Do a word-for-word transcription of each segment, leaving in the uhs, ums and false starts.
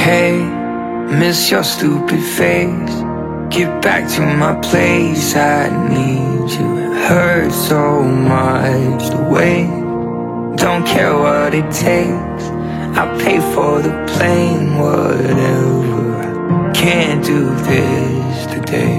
Hey, miss your stupid face. Get back to my place, I need you. It hurts so much to wait. Don't care what it takes, I'll pay for the plane, whatever. Can't do this today.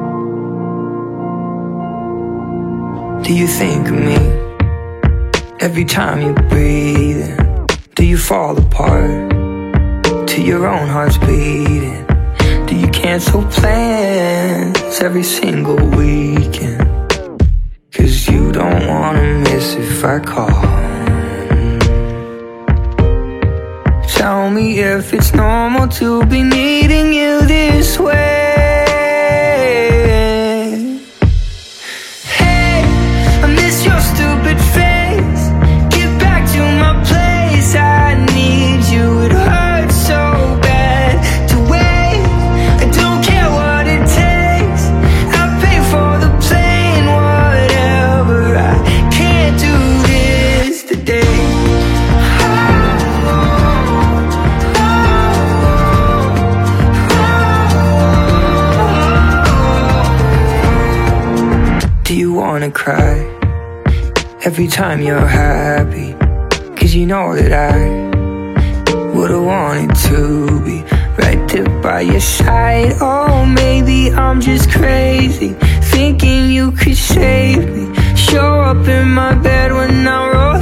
Do you think of me every time you breathe in? Do you fall apart to your own heart's beating? Do you cancel plans every single weekend? Cause you don't wanna miss if I call. Tell me if it's normal to be needing you this way. Hey, I miss your stupid face. Get back to my place, I need you. It hurts so bad to wait. I don't care what it takes, I'll pay for the plane, whatever. I can't do this today. Do you wanna cry every time you're happy? Cause you know that I would've wanted to be right there by your side. Oh, maybe I'm just crazy, thinking you could save me. Show up in my bed when I'm rolling.